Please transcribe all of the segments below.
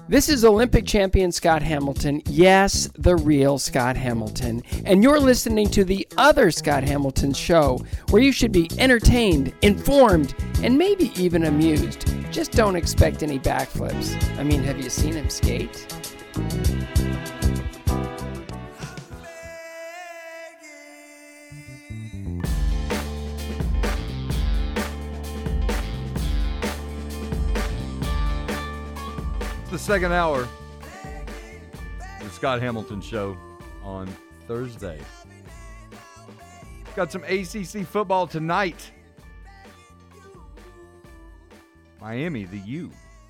This is Olympic champion Scott Hamilton. Yes, the real Scott Hamilton. And you're listening to the other Scott Hamilton show, where you should be entertained, informed, and maybe even amused. Just don't expect any backflips. I mean, have you seen him skate? The second hour of the Scott Hamilton Show on Thursday. Got some ACC football tonight. Miami, the U.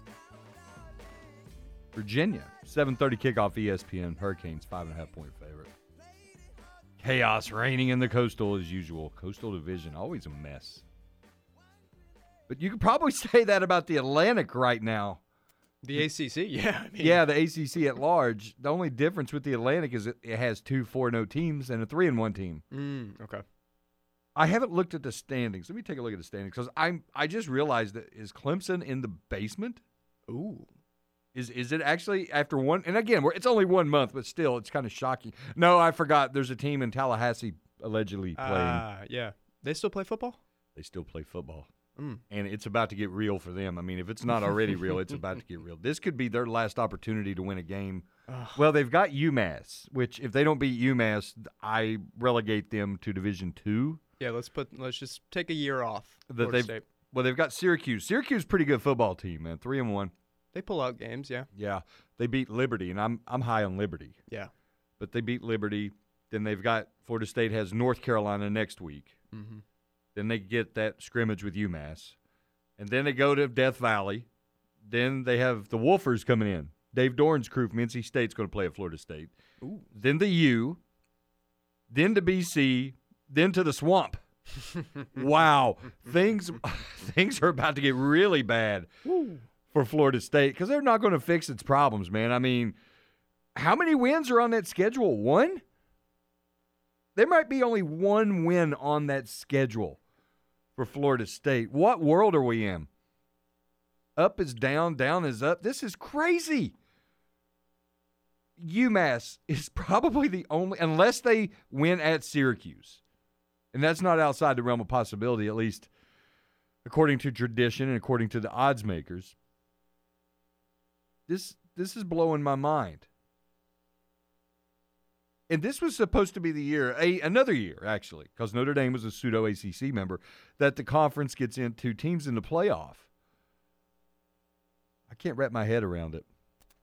Virginia, 7:30 kickoff ESPN. Hurricanes, 5.5-point favorite. Chaos reigning in the Coastal as usual. Coastal Division, always a mess. But you could probably say that about the Atlantic right now. The ACC, yeah. Yeah, the ACC at large. The only difference with the Atlantic is it has 2 4-0 teams and a 3-1 team. Okay. I haven't looked at the standings. Let me take a look at the standings because I just realized that is Clemson in the basement? Ooh. Is it actually after one? And again, it's only 1 month, but still, it's kind of shocking. No, I forgot. There's a team in Tallahassee allegedly playing. Yeah. They still play football? They still play football. And it's about to get real for them. I mean, if it's not already real, it's about to get real. This could be their last opportunity to win a game. Well, they've got UMass, which if they don't beat UMass, I relegate them to Division II. Yeah, let's just take a year off. Well, they've got Syracuse. Syracuse, pretty good football team, man. 3-1. They pull out games, yeah. Yeah, they beat Liberty, and I'm high on Liberty. Yeah, but they beat Liberty. Then they've got Florida State has North Carolina next week. Mm-hmm. Then they get that scrimmage with UMass. And then they go to Death Valley. Then they have the Wolfers coming in. Dave Doran's crew from NC State's going to play at Florida State. Ooh. Then the U. Then to BC. Then to the Swamp. Wow. Things are about to get really bad for Florida State because they're not going to fix its problems, man. I mean, how many wins are on that schedule? 1? There might be only 1 win on that schedule for Florida State. What world are we in? Up is down, down is up. This is crazy. UMass is probably the only, unless they win at Syracuse. And that's not outside the realm of possibility, at least according to tradition and according to the odds makers. This is blowing my mind. And this was supposed to be the year, another year, actually, because Notre Dame was a pseudo-ACC member, that the conference gets into teams in the playoff. I can't wrap my head around it.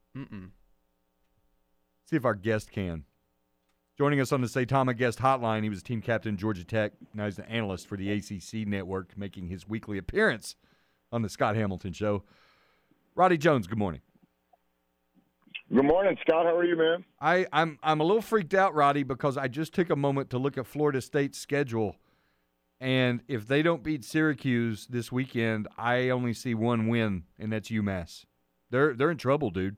See if our guest can. Joining us on the Saitama Guest Hotline, he was team captain Georgia Tech. Now he's an analyst for the ACC Network, making his weekly appearance on the Scott Hamilton Show. Roddy Jones, good morning. Good morning, Scott. How are you, man? I'm a little freaked out, Roddy, because I just took a moment to look at Florida State's schedule, and if they don't beat Syracuse this weekend, I only see 1 win, and that's UMass. They're in trouble, dude.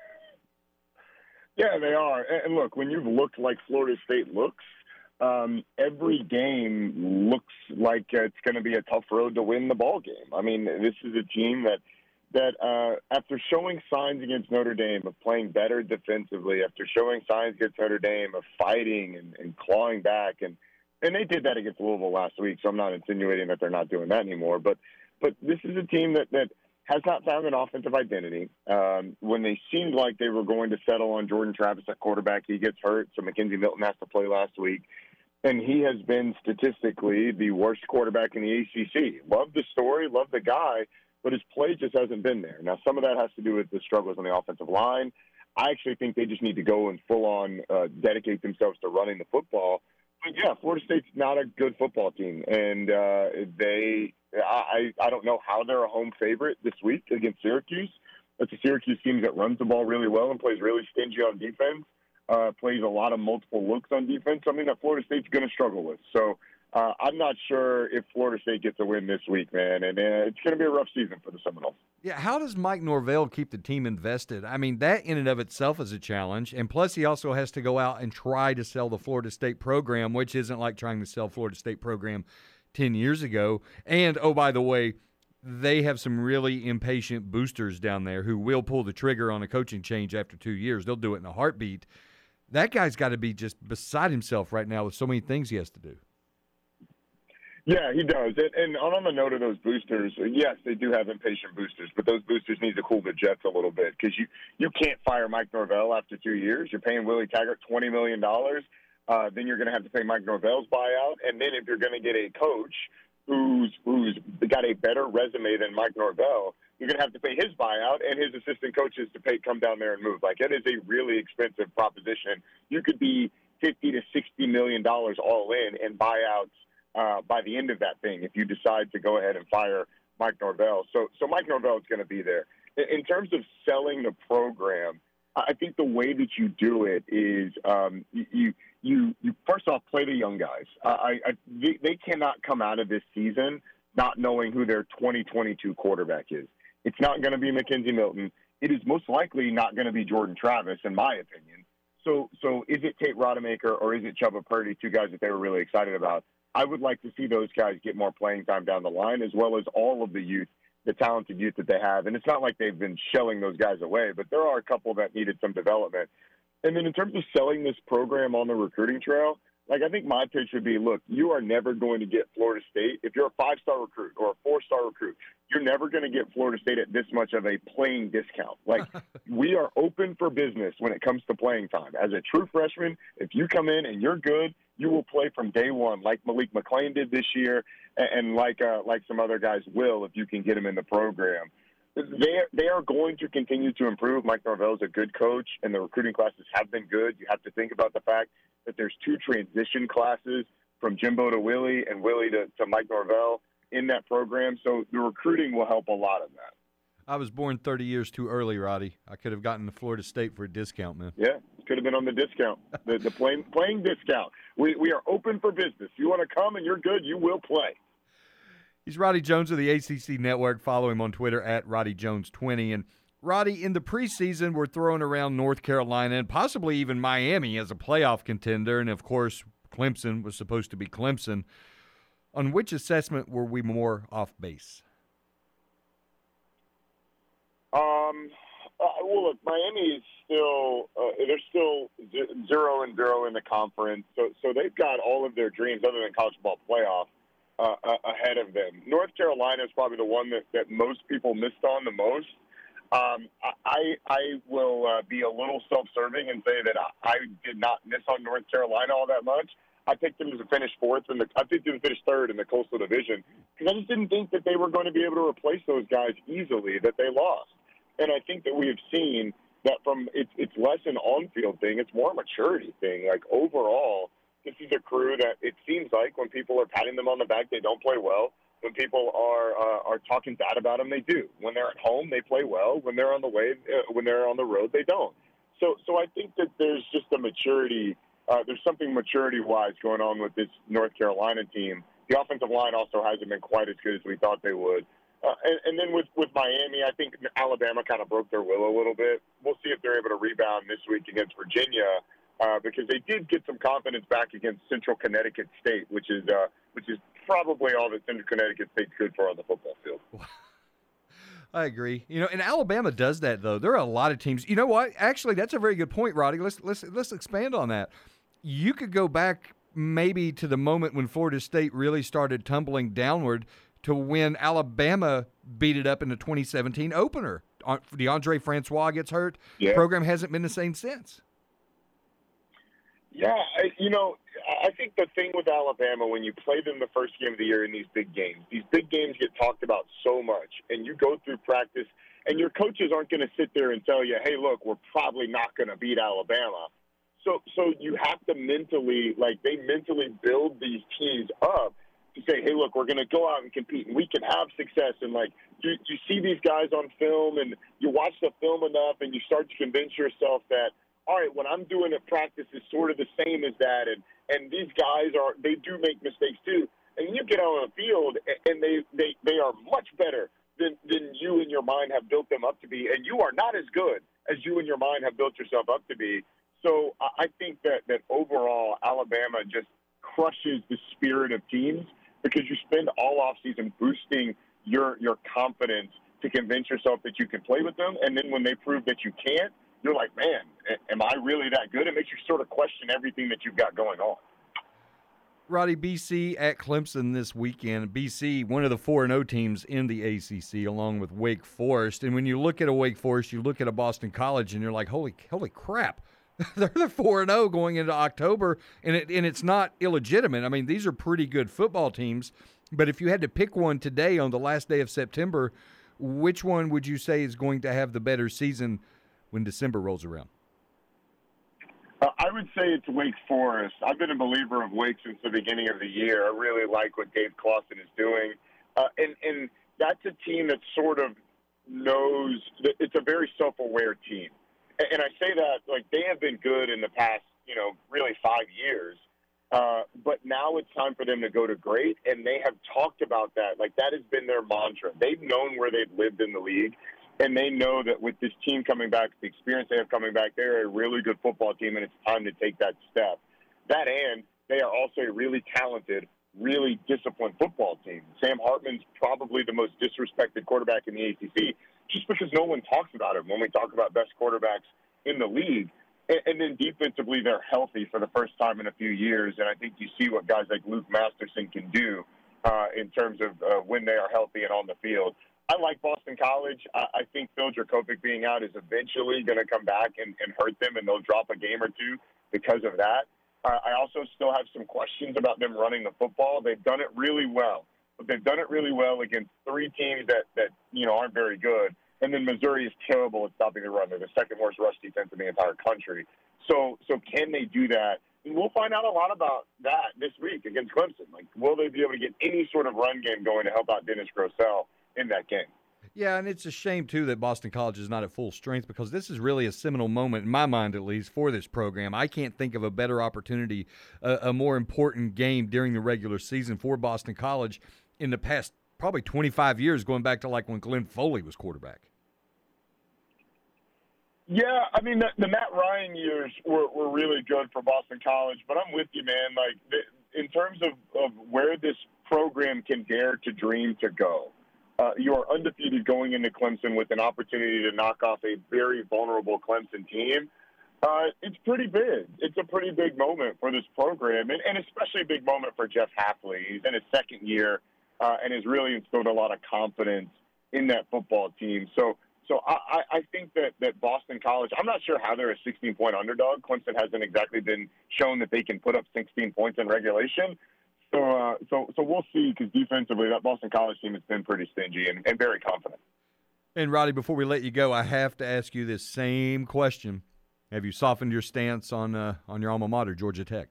Yeah, they are. And look, when you've looked like Florida State looks, every game looks like it's going to be a tough road to win the ball game. I mean, this is a team that after showing signs against Notre Dame of playing better defensively, after showing signs against Notre Dame of fighting and clawing back, and they did that against Louisville last week, so I'm not insinuating that they're not doing that anymore. But this is a team that has not found an offensive identity. When they seemed like they were going to settle on Jordan Travis at quarterback, he gets hurt, so Mackenzie Milton has to play last week. And he has been statistically the worst quarterback in the ACC. Love the story, love the guy, but his play just hasn't been there. Now, some of that has to do with the struggles on the offensive line. I actually think they just need to go and full-on dedicate themselves to running the football. But, yeah, Florida State's not a good football team. And I don't know how they're a home favorite this week against Syracuse. That's a Syracuse team that runs the ball really well and plays really stingy on defense, plays a lot of multiple looks on defense, something that Florida State's going to struggle with. So I'm not sure if Florida State gets a win this week, man, and it's going to be a rough season for the Seminoles. Yeah, how does Mike Norvell keep the team invested? I mean, that in and of itself is a challenge, and plus he also has to go out and try to sell the Florida State program, which isn't like trying to sell Florida State program 10 years ago. And, oh, by the way, they have some really impatient boosters down there who will pull the trigger on a coaching change after 2 years. They'll do it in a heartbeat. That guy's got to be just beside himself right now with so many things he has to do. Yeah, he does. And on the note of those boosters, yes, they do have impatient boosters, but those boosters need to cool the jets a little bit because you can't fire Mike Norvell after 2 years. You're paying Willie Taggart $20 million. Then you're going to have to pay Mike Norvell's buyout. And then if you're going to get a coach who's got a better resume than Mike Norvell, you're going to have to pay his buyout and his assistant coaches to come down there and move. Like, it is a really expensive proposition. You could be $50 to $60 million all in buyouts by the end of that thing if you decide to go ahead and fire Mike Norvell. So Mike Norvell is going to be there. In terms of selling the program, I think the way that you do it is you first off play the young guys. They cannot come out of this season not knowing who their 2022 quarterback is. It's not going to be Mackenzie Milton. It is most likely not going to be Jordan Travis, in my opinion. So is it Tate Rodemaker or is it Chubba Purdy, two guys that they were really excited about? I would like to see those guys get more playing time down the line, as well as all of the youth, the talented youth that they have. And it's not like they've been shelling those guys away, but there are a couple that needed some development. And then in terms of selling this program on the recruiting trail, like, I think my pitch would be, look, you are never going to get Florida State. If you're a 5-star recruit or a 4-star recruit, you're never going to get Florida State at this much of a playing discount. Like, we are open for business when it comes to playing time. As a true freshman, if you come in and you're good, you will play from day one, like Malik McClain did this year, and like some other guys will if you can get them in the program. They are going to continue to improve. Mike Norvell is a good coach, and the recruiting classes have been good. You have to think about the fact that there's 2 transition classes from Jimbo to Willie and Willie to Mike Norvell in that program. So the recruiting will help a lot of that. I was born 30 years too early, Roddy. I could have gotten to Florida State for a discount, man. Yeah, could have been on the discount, the playing discount. We are open for business. If you want to come and you're good, you will play. He's Roddy Jones of the ACC Network. Follow him on Twitter at RoddyJones20. And, Roddy, in the preseason, we're throwing around North Carolina and possibly even Miami as a playoff contender. And, of course, Clemson was supposed to be Clemson. On which assessment were we more off base? Well, look, Miami is still they're still 0-0 in the conference, so they've got all of their dreams other than college football playoff ahead of them. North Carolina is probably the one that most people missed on the most. I will be a little self-serving and say that I did not miss on North Carolina all that much. I picked them to finish I picked them to finish third in the Coastal Division because I just didn't think that they were going to be able to replace those guys easily that they lost. And I think that we have seen that it's less an on-field thing, it's more a maturity thing. Like, overall, this is a crew that it seems like when people are patting them on the back, they don't play well. When people are talking bad about them, they do. When they're at home, they play well. When they're on the road, they don't. So I think that there's just a maturity. There's something maturity-wise going on with this North Carolina team. The offensive line also hasn't been quite as good as we thought they would. And then with Miami, I think Alabama kind of broke their will a little bit. We'll see if they're able to rebound this week against Virginia because they did get some confidence back against Central Connecticut State, which is probably all that Central Connecticut State's good for on the football field. I agree. And Alabama does that, though. There are a lot of teams. You know what? Actually, that's a very good point, Roddy. Let's expand on that. You could go back maybe to the moment when Florida State really started tumbling downward to when Alabama beat it up in the 2017 opener. DeAndre Francois gets hurt. Yeah. The program hasn't been the same since. Yeah, I think the thing with Alabama, when you play them the first game of the year in these big games get talked about so much, and you go through practice, and your coaches aren't going to sit there and tell you, hey, look, we're probably not going to beat Alabama. So you have to mentally build these teams up to say, hey, look, we're going to go out and compete, and we can have success. And, you see these guys on film, and you watch the film enough, and you start to convince yourself that, all right, what I'm doing at practice is sort of the same as that, and these guys they do make mistakes too. And you get out on the field, and they are much better than you in your mind have built them up to be, and you are not as good as you in your mind have built yourself up to be. So I think that overall Alabama just crushes the spirit of teams because you spend all offseason boosting your confidence to convince yourself that you can play with them. And then when they prove that you can't, you're like, man, am I really that good? It makes you sort of question everything that you've got going on. Roddy, BC at Clemson this weekend. BC, one of the 4-0 teams in the ACC, along with Wake Forest. And when you look at a Wake Forest, you look at a Boston College, and you're like, holy crap. They're 4-0 going into October, and it's not illegitimate. I mean, these are pretty good football teams. But if you had to pick one today on the last day of September, which one would you say is going to have the better season when December rolls around? I would say it's Wake Forest. I've been a believer of Wake since the beginning of the year. I really like what Dave Clawson is doing. And that's a team that sort of knows that it's a very self-aware team. And I say that, like, they have been good in the past, really 5 years. But now it's time for them to go to great, and they have talked about that. Like, that has been their mantra. They've known where they've lived in the league. And they know that with this team coming back, the experience they have coming back, they're a really good football team, and it's time to take that step. That and they are also a really talented, really disciplined football team. Sam Hartman's probably the most disrespected quarterback in the ACC just because no one talks about him when we talk about best quarterbacks in the league. And then defensively, they're healthy for the first time in a few years, and I think you see what guys like Luke Masterson can do in terms of when they are healthy and on the field. I like Boston College. I think Phil Dracovic being out is eventually going to come back and hurt them, and they'll drop a game or two because of that. I also still have some questions about them running the football. They've done it really well, but they've done it really well against 3 teams that aren't very good. And then Missouri is terrible at stopping the run. They're the second worst rush defense in the entire country. So can they do that? And we'll find out a lot about that this week against Clemson. Like, will they be able to get any sort of run game going to help out Dennis Grosel in that game? Yeah, and it's a shame, too, that Boston College is not at full strength because this is really a seminal moment, in my mind at least, for this program. I can't think of a better opportunity, a more important game during the regular season for Boston College in the past probably 25 years, going back to like when Glenn Foley was quarterback. Yeah, I mean, the Matt Ryan years were really good for Boston College, but I'm with you, man. Like, in terms of where this program can dare to dream to go, you are undefeated going into Clemson with an opportunity to knock off a very vulnerable Clemson team. It's pretty big. It's a pretty big moment for this program, and especially a big moment for Jeff Hafley. He's in his second year and has really instilled a lot of confidence in that football team. So I think that Boston College, I'm not sure how they're a 16-point underdog. Clemson hasn't exactly been shown that they can put up 16 points in regulation. So we'll see, because defensively, that Boston College team has been pretty stingy and very confident. And, Roddy, before we let you go, I have to ask you this same question. Have you softened your stance on your alma mater, Georgia Tech?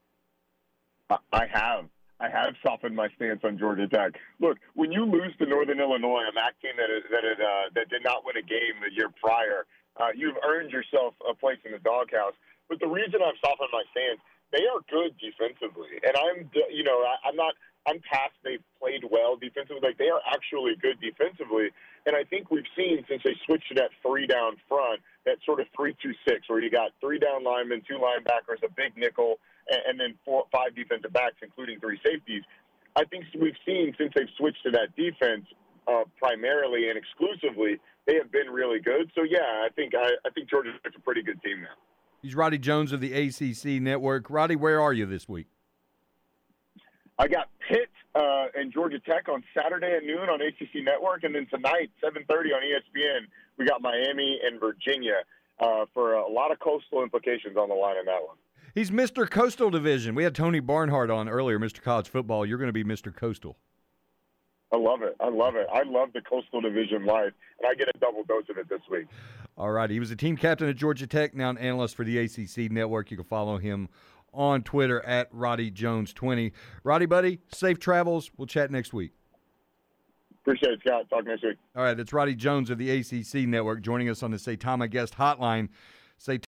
I have. I have softened my stance on Georgia Tech. Look, when you lose to Northern Illinois, a MAC team that did not win a game the year prior, you've earned yourself a place in the doghouse. But the reason I've softened my stance, they are good defensively, and I'm past they've played well defensively. Like, they are actually good defensively, and I think we've seen since they switched to that 3-down front, that sort of 3-2-6, where you got 3 down linemen, 2 linebackers, a big nickel, and then 4 or 5 defensive backs, including 3 safeties. I think we've seen since they've switched to that defense primarily and exclusively, they have been really good. So yeah, I think Georgia Tech's a pretty good team now. He's Roddy Jones of the ACC Network. Roddy, where are you this week? I got Pitt and Georgia Tech on Saturday at noon on ACC Network, and then tonight, 7:30 on ESPN, we got Miami and Virginia for a lot of coastal implications on the line in that one. He's Mr. Coastal Division. We had Tony Barnhart on earlier, Mr. College Football. You're going to be Mr. Coastal. I love it. I love the Coastal Division life, and I get a double dose of it this week. All right. He was a team captain at Georgia Tech, now an analyst for the ACC Network. You can follow him on Twitter at RoddyJones20. Roddy, buddy, safe travels. We'll chat next week. Appreciate it, Scott. Talk next week. All right. That's Roddy Jones of the ACC Network joining us on the Saitama Guest Hotline.